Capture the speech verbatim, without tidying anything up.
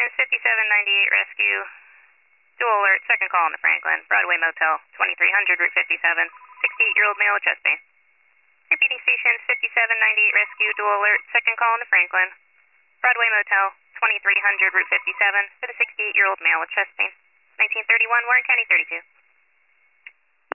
Stations fifty-seven ninety-eight Rescue. Dual alert, second call on the Franklin. Broadway Motel, twenty-three hundred, Route fifty-seven. sixty-eight-year-old male with chest pain. Repeating stations fifty-seven ninety-eight Rescue. Dual alert, second call on the Franklin. Broadway Motel, twenty-three hundred, Route fifty-seven. For the sixty-eight-year-old male with chest pain. nineteen thirty-one, Warren County thirty-two.